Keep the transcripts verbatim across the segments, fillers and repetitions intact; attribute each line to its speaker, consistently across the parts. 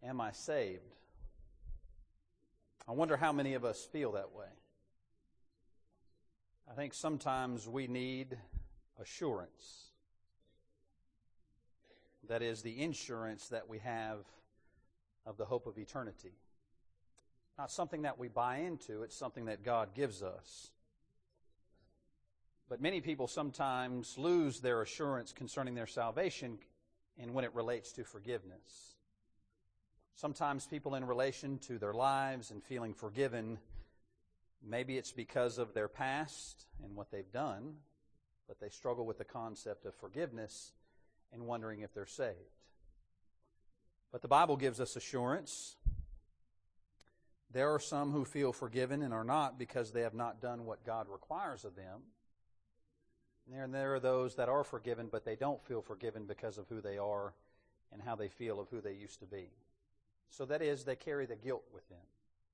Speaker 1: Am I saved? I wonder how many of us feel that way. I think sometimes we need assurance. That is the insurance that we have of the hope of eternity. Not something that we buy into, it's something that God gives us. But many people sometimes lose their assurance concerning their salvation and when it relates to forgiveness. Sometimes people in relation to their lives and feeling forgiven, maybe it's because of their past and what they've done, but they struggle with the concept of forgiveness and wondering if they're saved. But the Bible gives us assurance. There are some who feel forgiven and are not because they have not done what God requires of them. And there are those that are forgiven, but they don't feel forgiven because of who they are and how they feel of who they used to be. So that is, they carry the guilt with them.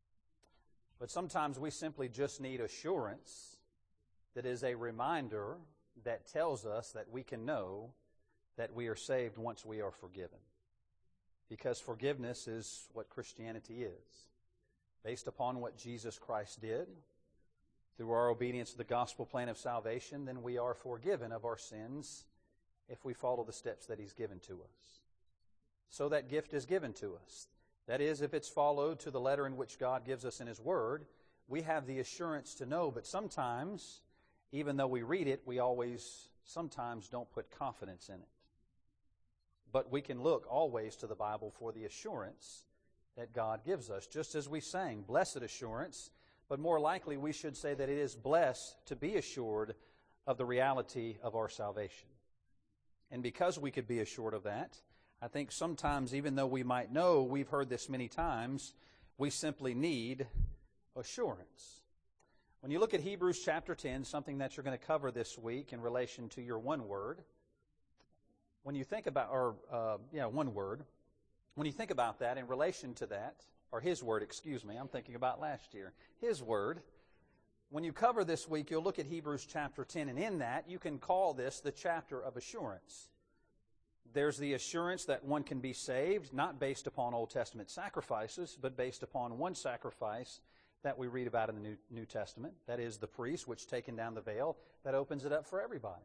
Speaker 1: But sometimes we simply just need assurance that is a reminder that tells us that we can know that we are saved once we are forgiven. Because forgiveness is what Christianity is. Based upon what Jesus Christ did, through our obedience to the gospel plan of salvation, then we are forgiven of our sins if we follow the steps that He's given to us. So that gift is given to us. That is, if it's followed to the letter in which God gives us in His Word, we have the assurance to know. But sometimes, even though we read it, we always sometimes don't put confidence in it. But we can look always to the Bible for the assurance that God gives us. Just as we sang, blessed assurance, but more likely we should say that it is blessed to be assured of the reality of our salvation. And because we could be assured of that, I think sometimes, even though we might know we've heard this many times, we simply need assurance. When you look at Hebrews chapter ten, something that you're going to cover this week in relation to your one word, when you think about, or, uh, yeah, one word, when you think about that in relation to that, or His word, excuse me, I'm thinking about last year, His word, when you cover this week, you'll look at Hebrews chapter ten, and in that, you can call this the chapter of assurance. There's the assurance that one can be saved, not based upon Old Testament sacrifices, but based upon one sacrifice that we read about in the New, New Testament. That is the priest, which taken down the veil, that opens it up for everybody.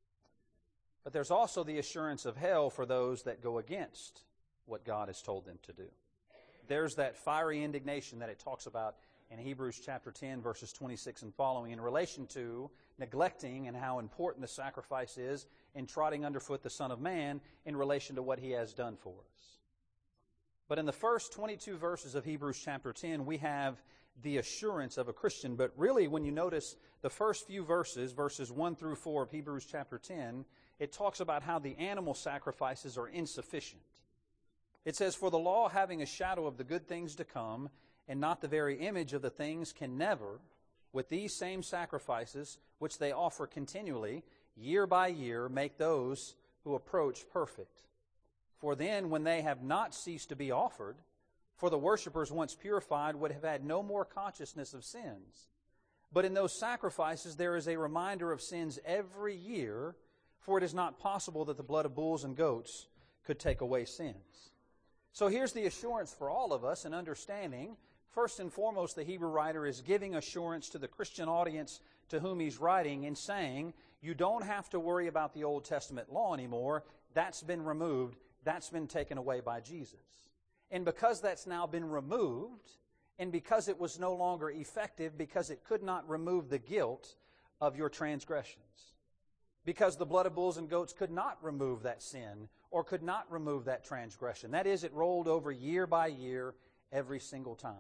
Speaker 1: But there's also the assurance of hell for those that go against what God has told them to do. There's that fiery indignation that it talks about in Hebrews chapter ten, verses twenty-six and following, in relation to neglecting and how important the sacrifice is in trotting underfoot the Son of Man in relation to what He has done for us. But in the first twenty-two verses of Hebrews chapter ten, we have the assurance of a Christian. But really, when you notice the first few verses, verses one through four of Hebrews chapter ten, it talks about how the animal sacrifices are insufficient. It says, for the law, having a shadow of the good things to come, and not the very image of the things, can never, with these same sacrifices, which they offer continually, year by year, make those who approach perfect. For then, when they have not ceased to be offered, for the worshippers once purified would have had no more consciousness of sins. But in those sacrifices there is a reminder of sins every year, for it is not possible that the blood of bulls and goats could take away sins. So here's the assurance for all of us in understanding. First and foremost, the Hebrew writer is giving assurance to the Christian audience to whom he's writing and saying, you don't have to worry about the Old Testament law anymore. That's been removed. That's been taken away by Jesus. And because that's now been removed, and because it was no longer effective, because it could not remove the guilt of your transgressions, because the blood of bulls and goats could not remove that sin or could not remove that transgression. That is, it rolled over year by year every single time.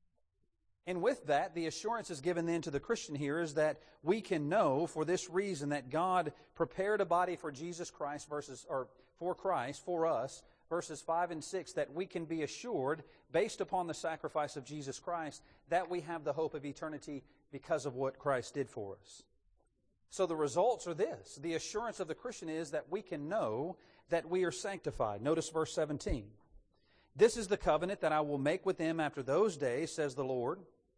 Speaker 1: And with that, the assurance is given then to the Christian here is that we can know for this reason that God prepared a body for Jesus Christ versus, or for Christ, for us, verses five and six, that we can be assured, based upon the sacrifice of Jesus Christ, that we have the hope of eternity because of what Christ did for us. So the results are this. The assurance of the Christian is that we can know that we are sanctified. Notice verse seventeen. This is the covenant that I will make with them after those days, says the Lord.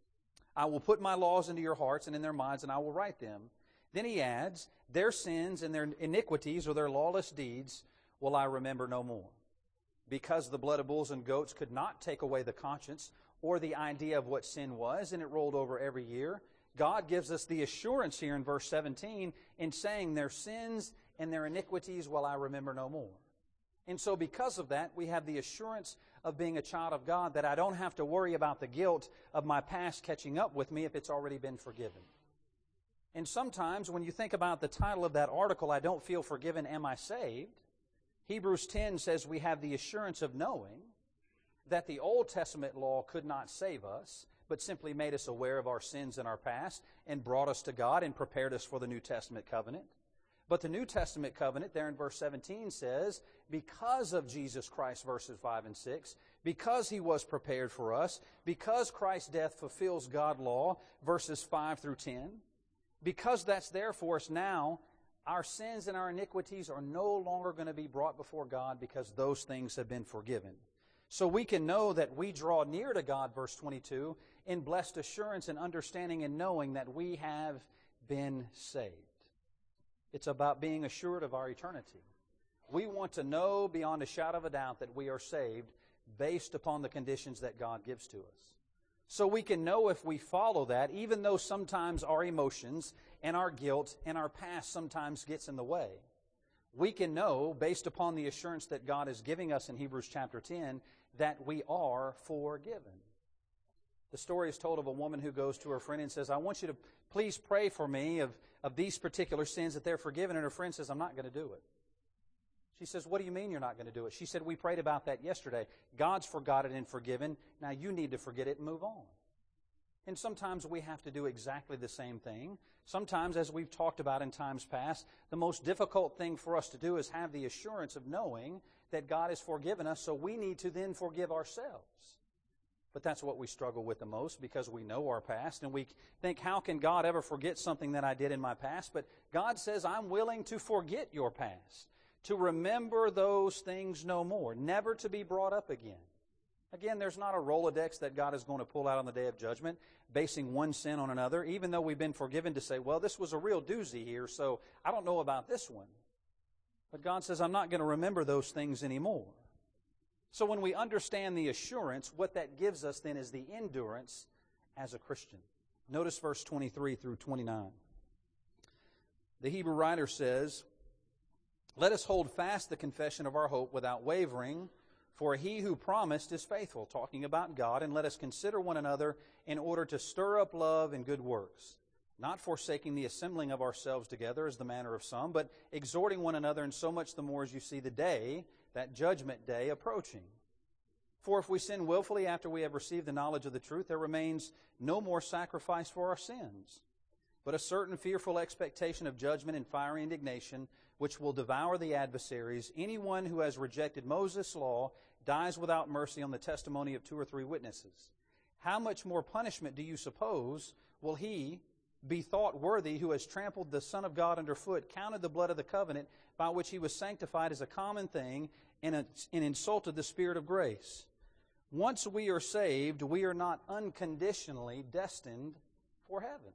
Speaker 1: I will put my laws into your hearts and in their minds, and I will write them. Then he adds, their sins and their iniquities or their lawless deeds will I remember no more. because the blood of bulls and goats could not take away the conscience or the idea of what sin was, and it rolled over every year, God gives us the assurance here in verse seventeen in saying, their sins and their iniquities will I remember no more. And so because of that, we have the assurance of being a child of God that I don't have to worry about the guilt of my past catching up with me if it's already been forgiven. And sometimes when you think about the title of that article, I don't feel forgiven, am I saved? Hebrews ten says we have the assurance of knowing that the Old Testament law could not save us, but simply made us aware of our sins in our past and brought us to God and prepared us for the New Testament covenant. But the New Testament covenant, there in verse seventeen, says, because of Jesus Christ, verses five and six, because He was prepared for us, because Christ's death fulfills God's law, verses five through ten, because that's there for us now, our sins and our iniquities are no longer going to be brought before God because those things have been forgiven. So we can know that we draw near to God, verse twenty-two, in blessed assurance and understanding and knowing that we have been saved. It's about being assured of our eternity. We want to know beyond a shadow of a doubt that we are saved based upon the conditions that God gives to us. So we can know if we follow that, even though sometimes our emotions and our guilt and our past sometimes gets in the way. We can know, based upon the assurance that God is giving us in Hebrews chapter ten, that we are forgiven. The story is told of a woman who goes to her friend and says, I want you to please pray for me of, of these particular sins that they're forgiven. And her friend says, I'm not going to do it. She says, what do you mean you're not going to do it? She said, we prayed about that yesterday. God's forgot it and forgiven. Now you need to forget it and move on. And sometimes we have to do exactly the same thing. Sometimes, as we've talked about in times past, the most difficult thing for us to do is have the assurance of knowing that God has forgiven us, so we need to then forgive ourselves. But that's what we struggle with the most because we know our past, and we think, how can God ever forget something that I did in my past? But God says, I'm willing to forget your past, to remember those things no more, never to be brought up again. Again, there's not a Rolodex that God is going to pull out on the day of judgment, basing one sin on another, even though we've been forgiven, to say, well, this was a real doozy here, so I don't know about this one. But God says, I'm not going to remember those things anymore. So when we understand the assurance, what that gives us then is the endurance as a Christian. Notice verse twenty-three through twenty-nine. The Hebrew writer says, let us hold fast the confession of our hope without wavering, for He who promised is faithful, talking about God, and let us consider one another in order to stir up love and good works, not forsaking the assembling of ourselves together as the manner of some, but exhorting one another, and so much the more as you see the day, that judgment day, approaching. For if we sin willfully after we have received the knowledge of the truth, there remains no more sacrifice for our sins, but a certain fearful expectation of judgment and fiery indignation, which will devour the adversaries. Anyone who has rejected Moses' law dies without mercy on the testimony of two or three witnesses. How much more punishment do you suppose will he be thought worthy who has trampled the Son of God underfoot, counted the blood of the covenant by which he was sanctified as a common thing, and, and insulted the Spirit of grace? Once we are saved, we are not unconditionally destined for heaven.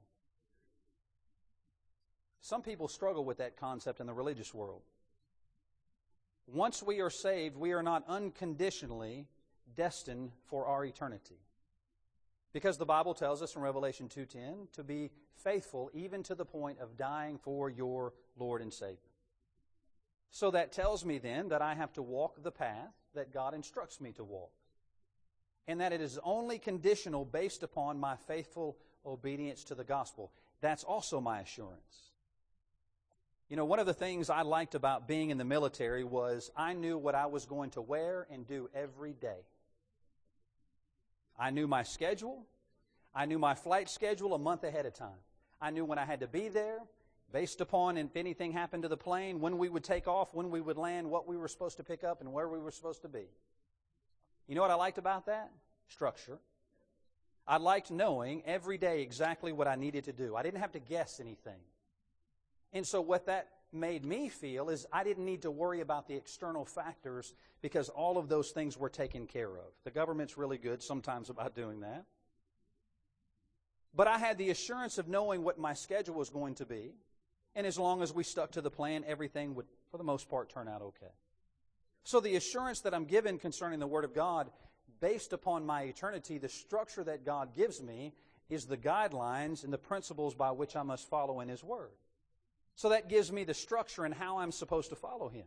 Speaker 1: Some people struggle with that concept in the religious world. Once we are saved, we are not unconditionally destined for our eternity. Because the Bible tells us in Revelation two ten to be faithful even to the point of dying for your Lord and Savior. So that tells me then that I have to walk the path that God instructs me to walk. And that it is only conditional based upon my faithful obedience to the gospel. That's also my assurance. You know, one of the things I liked about being in the military was I knew what I was going to wear and do every day. I knew my schedule. I knew my flight schedule a month ahead of time. I knew when I had to be there, based upon if anything happened to the plane, when we would take off, when we would land, what we were supposed to pick up, and where we were supposed to be. You know what I liked about that? Structure. I liked knowing every day exactly what I needed to do. I didn't have to guess anything. And so what that made me feel is I didn't need to worry about the external factors because all of those things were taken care of. The government's really good sometimes about doing that. But I had the assurance of knowing what my schedule was going to be. And as long as we stuck to the plan, everything would, for the most part, turn out okay. So the assurance that I'm given concerning the Word of God, based upon my eternity, the structure that God gives me is the guidelines and the principles by which I must follow in His Word. So that gives me the structure and how I'm supposed to follow Him.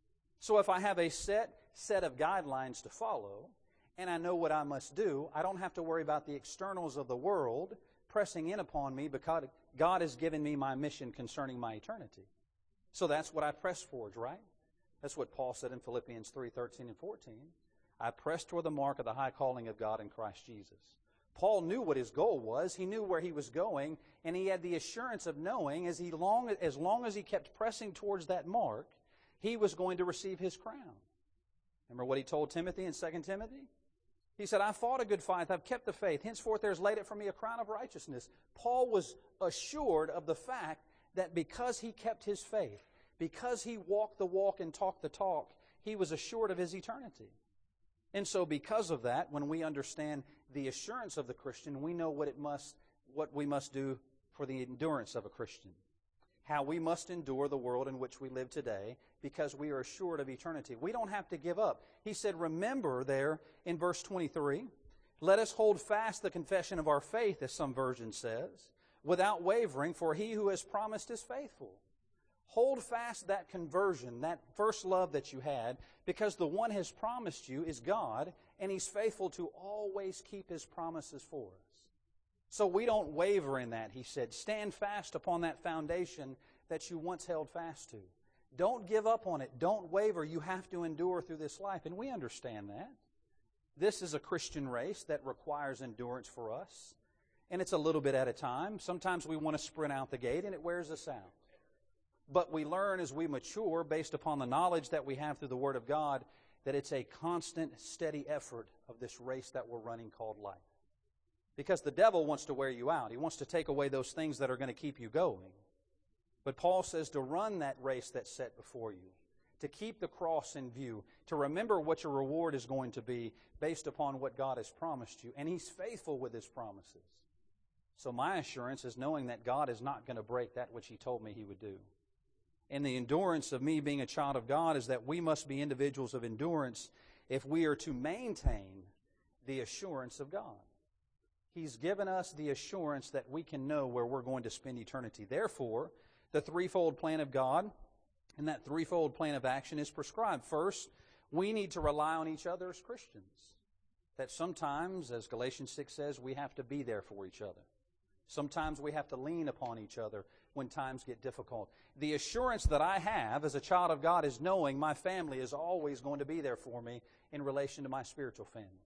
Speaker 1: So if I have a set set of guidelines to follow, and I know what I must do, I don't have to worry about the externals of the world pressing in upon me because God has given me my mission concerning my eternity. So that's what I press towards, right? That's what Paul said in Philippians three, thirteen and fourteen. I press toward the mark of the high calling of God in Christ Jesus. Paul knew what his goal was. He knew where he was going, and he had the assurance of knowing as, he long, as long as he kept pressing towards that mark, he was going to receive his crown. Remember what he told Timothy in Second Timothy? He said, I fought a good fight, I've kept the faith. Henceforth there is laid up for me a crown of righteousness. Paul was assured of the fact that because he kept his faith, because he walked the walk and talked the talk, he was assured of his eternity. And so because of that, when we understand the assurance of the Christian, we know what it must, what we must do for the endurance of a Christian. How we must endure the world in which we live today because we are assured of eternity. We don't have to give up. He said, remember there in verse twenty-three, let us hold fast the confession of our faith, as some version says, without wavering, for he who has promised is faithful. Hold fast that conversion, that first love that you had, because the one has promised you is God, and He's faithful to always keep His promises for us. So we don't waver in that, he said. Stand fast upon that foundation that you once held fast to. Don't give up on it. Don't waver. You have to endure through this life, and we understand that. This is a Christian race that requires endurance for us, and it's a little bit at a time. Sometimes we want to sprint out the gate, and it wears us out. But we learn as we mature, based upon the knowledge that we have through the Word of God, that it's a constant, steady effort of this race that we're running called life. Because the devil wants to wear you out. He wants to take away those things that are going to keep you going. But Paul says to run that race that's set before you, to keep the cross in view, to remember what your reward is going to be based upon what God has promised you. And He's faithful with His promises. So my assurance is knowing that God is not going to break that which He told me He would do. And the endurance of me being a child of God is that we must be individuals of endurance if we are to maintain the assurance of God. He's given us the assurance that we can know where we're going to spend eternity. Therefore, the threefold plan of God and that threefold plan of action is prescribed. First, we need to rely on each other as Christians. That sometimes, as Galatians six says, we have to be there for each other. Sometimes we have to lean upon each other when times get difficult. The assurance that I have as a child of God is knowing my family is always going to be there for me in relation to my spiritual family.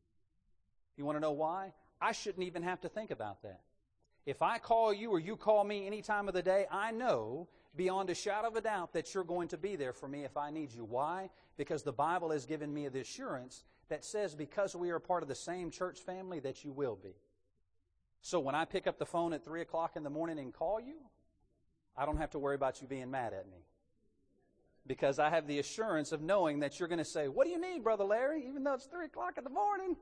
Speaker 1: You want to know why? I shouldn't even have to think about that. If I call you or you call me any time of the day, I know beyond a shadow of a doubt that you're going to be there for me if I need you. Why? Because the Bible has given me the assurance that says because we are part of the same church family that you will be. So when I pick up the phone at three o'clock in the morning and call you, I don't have to worry about you being mad at me. Because I have the assurance of knowing that you're going to say, what do you need, Brother Larry, even though it's three o'clock in the morning?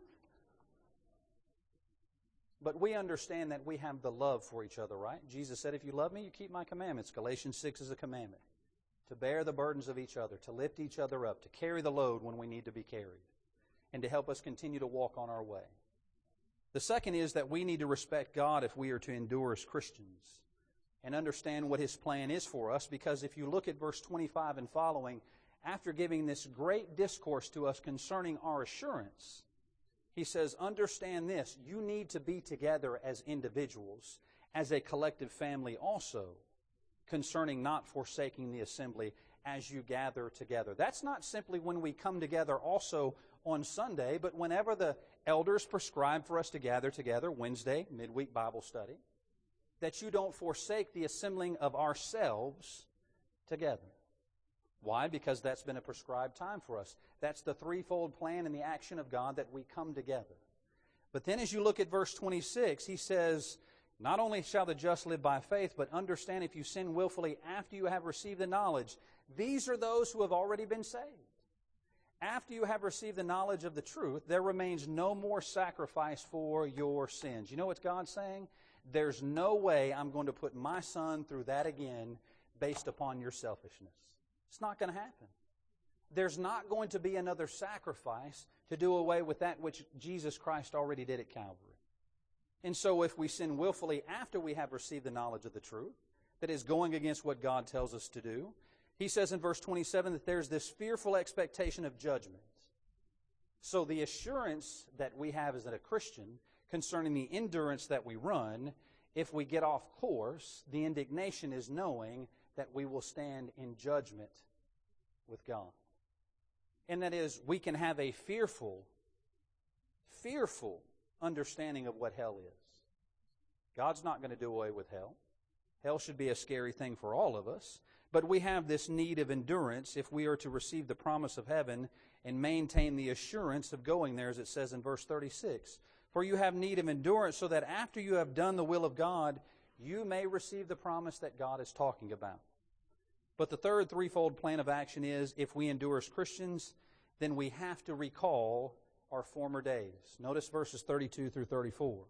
Speaker 1: But we understand that we have the love for each other, right? Jesus said, if you love me, you keep my commandments. Galatians six is a commandment. To bear the burdens of each other, to lift each other up, to carry the load when we need to be carried, and to help us continue to walk on our way. The second is that we need to respect God if we are to endure as Christians and understand what His plan is for us, because if you look at verse twenty-five and following, after giving this great discourse to us concerning our assurance, he says, understand this, you need to be together as individuals, as a collective family also, concerning not forsaking the assembly as you gather together. That's not simply when we come together also on Sunday, but whenever the elders prescribe for us to gather together, Wednesday, midweek Bible study, that you don't forsake the assembling of ourselves together. Why? Because that's been a prescribed time for us. That's the threefold plan and the action of God that we come together. But then as you look at verse twenty-six, he says, not only shall the just live by faith, but understand if you sin willfully after you have received the knowledge, these are those who have already been saved. After you have received the knowledge of the truth, there remains no more sacrifice for your sins. You know what God's saying? There's no way I'm going to put my son through that again based upon your selfishness. It's not going to happen. there's not going to be another sacrifice to do away with that which Jesus Christ already did at Calvary. And so if we sin willfully after we have received the knowledge of the truth, that is going against what God tells us to do, he says in verse twenty-seven that there's this fearful expectation of judgment. So the assurance that we have as a Christian concerning the endurance that we run, if we get off course, the indignation is knowing that we will stand in judgment with God. And that is, we can have a fearful, fearful understanding of what hell is. God's not going to do away with hell. Hell should be a scary thing for all of us. But we have this need of endurance if we are to receive the promise of heaven and maintain the assurance of going there, as it says in verse thirty-six. For you have need of endurance so that after you have done the will of God, you may receive the promise that God is talking about. But the third threefold plan of action is, if we endure as Christians, then we have to recall our former days. Notice verses thirty-two through thirty-four.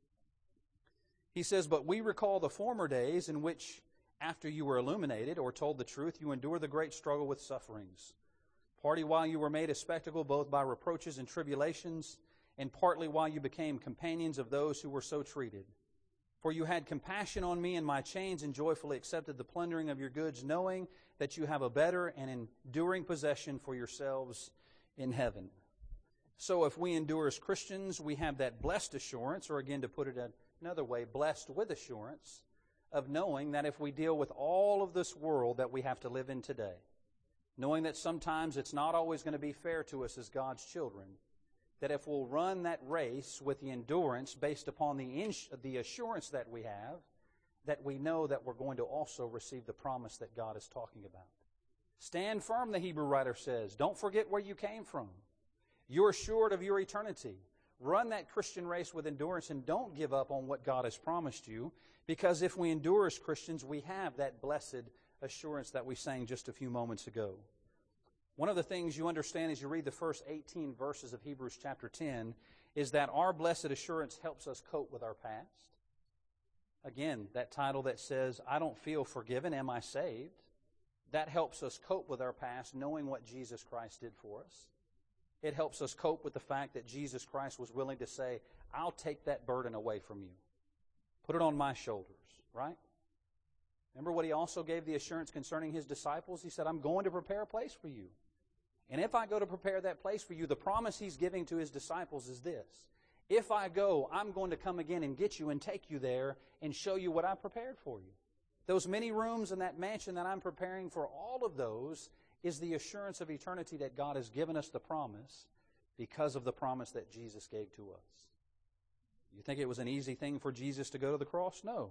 Speaker 1: He says, but we recall the former days in which, after you were illuminated or told the truth, you endured the great struggle with sufferings. Partly while you were made a spectacle both by reproaches and tribulations, and partly while you became companions of those who were so treated. For you had compassion on me in my chains and joyfully accepted the plundering of your goods, knowing that you have a better and enduring possession for yourselves in heaven. So if we endure as Christians, we have that blessed assurance, or again to put it another way, blessed with assurance, of knowing that if we deal with all of this world that we have to live in today, knowing that sometimes it's not always going to be fair to us as God's children, that if we'll run that race with the endurance based upon the, ins- the assurance that we have, that we know that we're going to also receive the promise that God is talking about. Stand firm, the Hebrew writer says. Don't forget where you came from. You're assured of your eternity. Run that Christian race with endurance and don't give up on what God has promised you, because if we endure as Christians, we have that blessed assurance that we sang just a few moments ago. One of the things you understand as you read the first eighteen verses of Hebrews chapter ten is that our blessed assurance helps us cope with our past. Again, that title that says, I don't feel forgiven, am I saved? That helps us cope with our past, knowing what Jesus Christ did for us. It helps us cope with the fact that Jesus Christ was willing to say, I'll take that burden away from you. Put it on my shoulders, right? Remember what he also gave the assurance concerning his disciples? He said, I'm going to prepare a place for you. And if I go to prepare that place for you, the promise he's giving to his disciples is this. If I go, I'm going to come again and get you and take you there and show you what I prepared for you. Those many rooms in that mansion that I'm preparing for, all of those is the assurance of eternity that God has given us the promise because of the promise that Jesus gave to us. You think it was an easy thing for Jesus to go to the cross? No.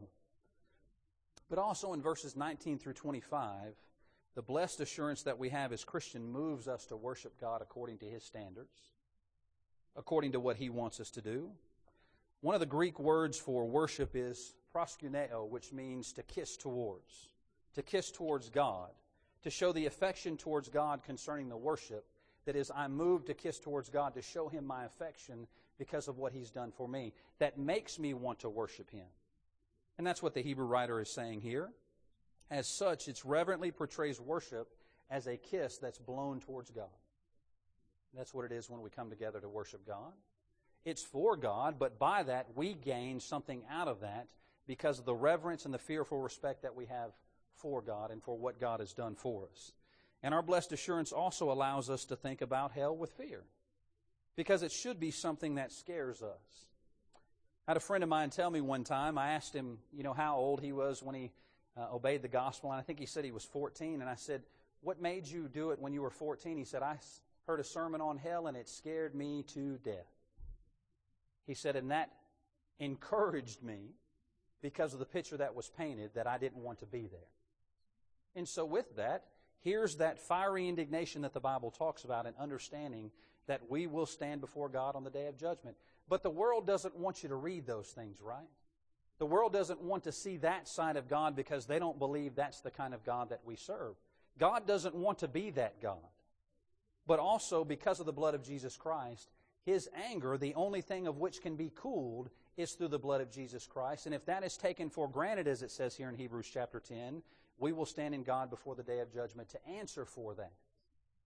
Speaker 1: But also in verses nineteen through twenty-five, the blessed assurance that we have as Christian moves us to worship God according to his standards, according to what he wants us to do. One of the Greek words for worship is proskuneo, which means to kiss towards, to kiss towards God, to show the affection towards God concerning the worship. That is, I'm moved to kiss towards God to show him my affection because of what he's done for me. That makes me want to worship him. And that's what the Hebrew writer is saying here. As such, it reverently portrays worship as a kiss that's blown towards God. That's what it is when we come together to worship God. It's for God, but by that we gain something out of that because of the reverence and the fearful respect that we have for God and for what God has done for us. And our blessed assurance also allows us to think about hell with fear, because it should be something that scares us. I had a friend of mine tell me one time, I asked him, you know, how old he was when he uh, obeyed the gospel, and I think he said he was fourteen, and I said, what made you do it when you were fourteen? He said, I heard a sermon on hell, and it scared me to death. He said, and that encouraged me because of the picture that was painted that I didn't want to be there. And so with that, here's that fiery indignation that the Bible talks about and understanding that we will stand before God on the day of judgment. But the world doesn't want you to read those things, right? The world doesn't want to see that side of God because they don't believe that's the kind of God that we serve. God doesn't want to be that God. But also, because of the blood of Jesus Christ, his anger, the only thing of which can be cooled, is through the blood of Jesus Christ. And if that is taken for granted, as it says here in Hebrews chapter ten, we will stand in God before the day of judgment to answer for that.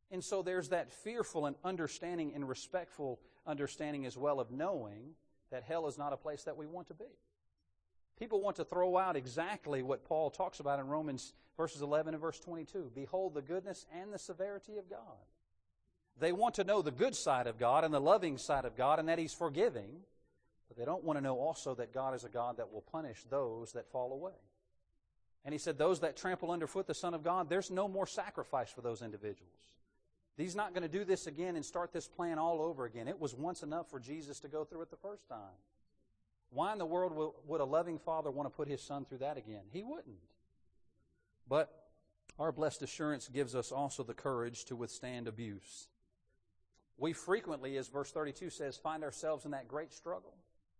Speaker 1: And so there's that fearful and understanding and respectful understanding as well of knowing that hell is not a place that we want to be. People want to throw out exactly what Paul talks about in Romans verses eleven and verse twenty-two. Behold the goodness and the severity of God. They want to know the good side of God and the loving side of God and that He's forgiving, but they don't want to know also that God is a God that will punish those that fall away. And he said, those that trample underfoot the Son of God, there's no more sacrifice for those individuals. He's not going to do this again and start this plan all over again. It was once enough for Jesus to go through it the first time. Why in the world would a loving Father want to put His Son through that again? He wouldn't. But our blessed assurance gives us also the courage to withstand abuse. We frequently, as verse thirty-two says, find ourselves in that great struggle.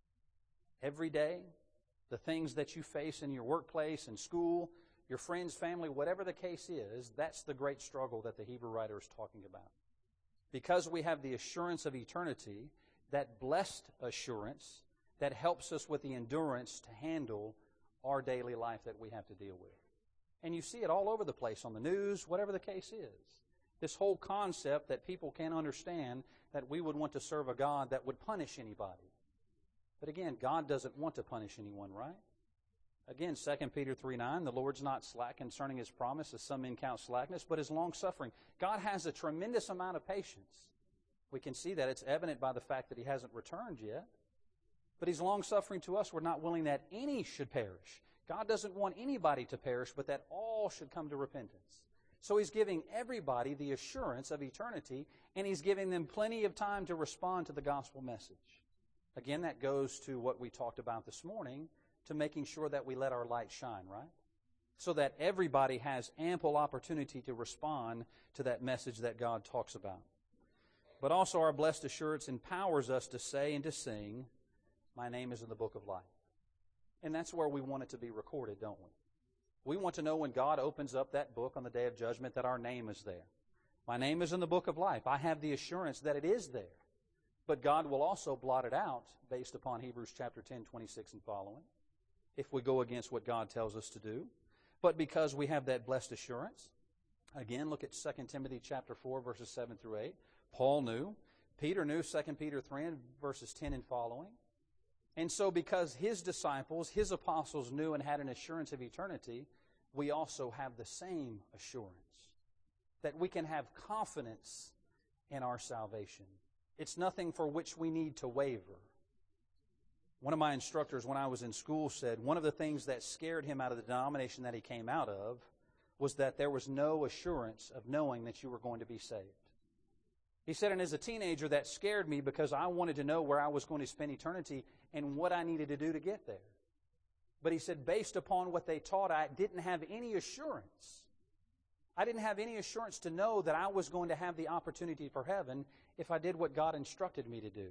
Speaker 1: Every day, the things that you face in your workplace and school, your friends, family, whatever the case is, that's the great struggle that the Hebrew writer is talking about. Because we have the assurance of eternity, that blessed assurance that helps us with the endurance to handle our daily life that we have to deal with. And you see it all over the place on the news, whatever the case is. This whole concept that people can't understand that we would want to serve a God that would punish anybody. But again, God doesn't want to punish anyone, right? Again, Second Peter three nine, the Lord's not slack concerning His promise, as some men count slackness, but is long-suffering. God has a tremendous amount of patience. We can see that. It's evident by the fact that He hasn't returned yet. But He's long-suffering to us. We're not willing that any should perish. God doesn't want anybody to perish, but that all should come to repentance. So He's giving everybody the assurance of eternity, and He's giving them plenty of time to respond to the gospel message. Again, that goes to what we talked about this morning, to making sure that we let our light shine, right? So that everybody has ample opportunity to respond to that message that God talks about. But also our blessed assurance empowers us to say and to sing, my name is in the book of life. And that's where we want it to be recorded, don't we? We want to know when God opens up that book on the day of judgment that our name is there. My name is in the book of life. I have the assurance that it is there. But God will also blot it out based upon Hebrews chapter ten, twenty-six and following, if we go against what God tells us to do. But because we have that blessed assurance, again, look at Second Timothy chapter four, verses seven through eight. Paul knew. Peter knew, Second Peter three, verses ten and following. And so because his disciples, his apostles knew and had an assurance of eternity, we also have the same assurance that we can have confidence in our salvation. It's nothing for which we need to waver. One of my instructors when I was in school said one of the things that scared him out of the denomination that he came out of was that there was no assurance of knowing that you were going to be saved. He said, and as a teenager, that scared me because I wanted to know where I was going to spend eternity and what I needed to do to get there. But he said, based upon what they taught, I didn't have any assurance. I didn't have any assurance to know that I was going to have the opportunity for heaven if I did what God instructed me to do.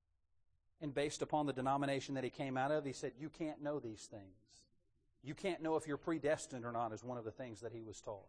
Speaker 1: And based upon the denomination that he came out of, he said, you can't know these things. You can't know if you're predestined or not, is one of the things that he was taught.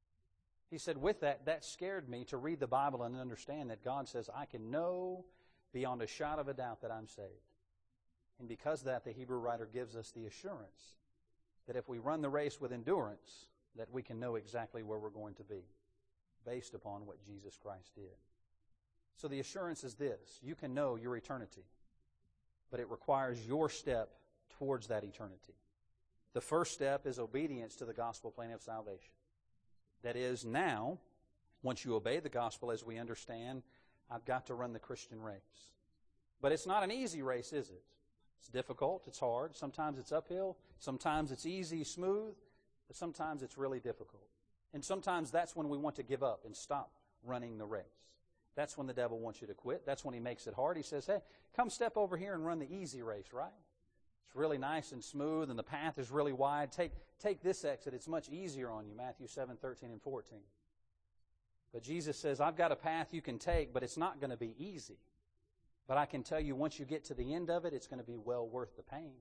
Speaker 1: He said, with that, that scared me to read the Bible and understand that God says, I can know beyond a shadow of a doubt that I'm saved. And because of that, the Hebrew writer gives us the assurance that if we run the race with endurance, that we can know exactly where we're going to be based upon what Jesus Christ did. So the assurance is this: you can know your eternity, but it requires your step towards that eternity. The first step is obedience to the gospel plan of salvation. That is, now, once you obey the gospel as we understand, I've got to run the Christian race. But it's not an easy race, is it? It's difficult, it's hard. Sometimes it's uphill, sometimes it's easy, smooth, but sometimes it's really difficult. And sometimes that's when we want to give up and stop running the race. That's when the devil wants you to quit. That's when he makes it hard. He says, hey, come step over here and run the easy race, right? It's really nice and smooth, and the path is really wide. Take, take this exit. It's much easier on you, Matthew seven, thirteen and fourteen. But Jesus says, I've got a path you can take, but it's not going to be easy. But I can tell you, once you get to the end of it, it's going to be well worth the pain.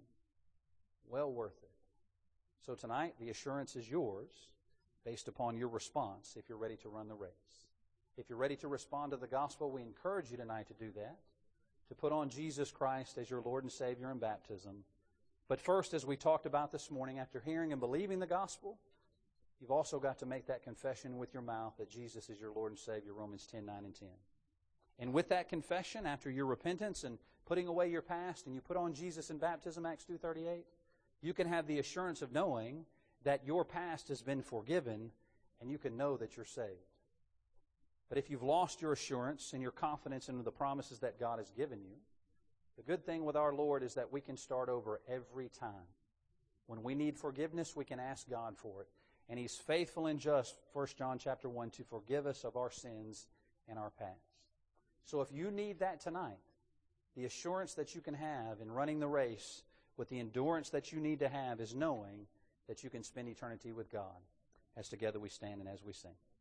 Speaker 1: Well worth it. So tonight, the assurance is yours based upon your response if you're ready to run the race. If you're ready to respond to the gospel, we encourage you tonight to do that, to put on Jesus Christ as your Lord and Savior in baptism. But first, as we talked about this morning, after hearing and believing the gospel, You've also got to make that confession with your mouth that Jesus is your Lord and Savior, Romans ten, nine and ten. And with that confession, after your repentance and putting away your past, and you put on Jesus in baptism, Acts two thirty-eight, you can have the assurance of knowing that your past has been forgiven, and you can know that you're saved. But if you've lost your assurance and your confidence in the promises that God has given you, the good thing with our Lord is that we can start over every time. When we need forgiveness, we can ask God for it. And He's faithful and just, First John chapter one, to forgive us of our sins and our past. So if you need that tonight, the assurance that you can have in running the race with the endurance that you need to have is knowing that you can spend eternity with God, as together we stand and as we sing.